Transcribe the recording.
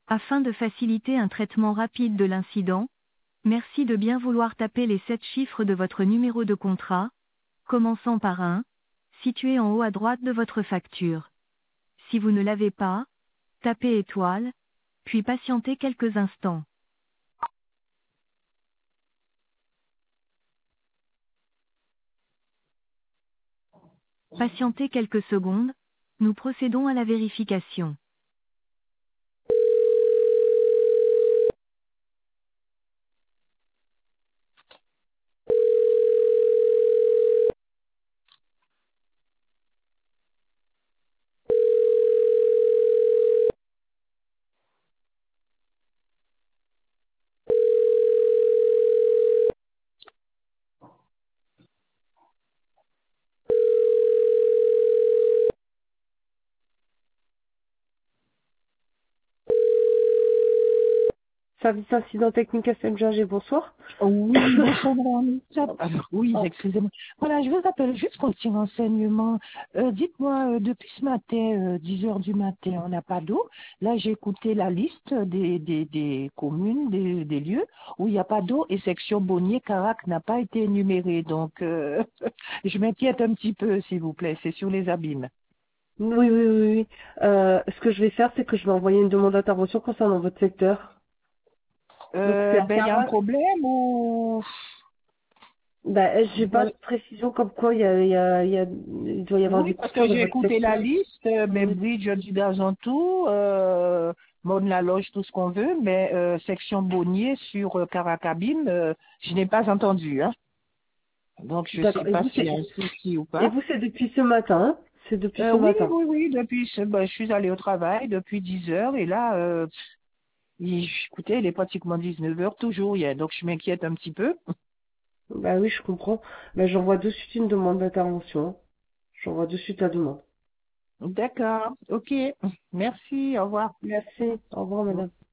Afin de faciliter un traitement rapide de l'incident, merci de bien vouloir taper les 7 chiffres de votre numéro de contrat, commençant par 1, situé en haut à droite de votre facture. Si vous ne l'avez pas, tapez étoile, puis patientez quelques instants. Patientez quelques secondes, nous procédons à la vérification. Service incident technique SMG, bonsoir. Oui, bonjour madame. Alors, oui, Oh, excusez-moi. Voilà, je vous appelle juste pour un petit renseignement. Dites-moi, depuis ce matin, 10 heures du matin, on n'a pas d'eau. Là, j'ai écouté la liste des communes, des lieux où il n'y a pas d'eau et section Bonnier, Carac n'a pas été énumérée. Donc, je m'inquiète un petit peu, s'il vous plaît. C'est sur les abîmes. oui, oui, oui, oui. Ce que je vais faire, c'est que je vais envoyer une demande d'intervention concernant votre secteur. Donc c'est à Ben, il y a un Carac. problème ou... J'ai pas de précision comme quoi il doit y avoir Oui, des parce coupures que dans j'ai votre écouté la secteur. liste, Oui. Bridge du Gazantou, Mone la Loge, tout ce qu'on veut, mais section Bonnier sur Caracabine, je n'ai pas entendu. Hein. Donc je ne sais D'accord. pas s'il y a un souci ou Et pas. vous, c'est depuis ce matin, hein. C'est depuis ce Oui, matin. oui, oui, je suis allée au travail depuis 10 heures et là, écoutez, il est pratiquement 19 heures, toujours rien, donc je m'inquiète un petit peu. Bah oui, je comprends. J'envoie de suite une demande d'intervention, hein. J'envoie de suite la demande. D'accord, ok, merci, au revoir. Merci. Au revoir, madame.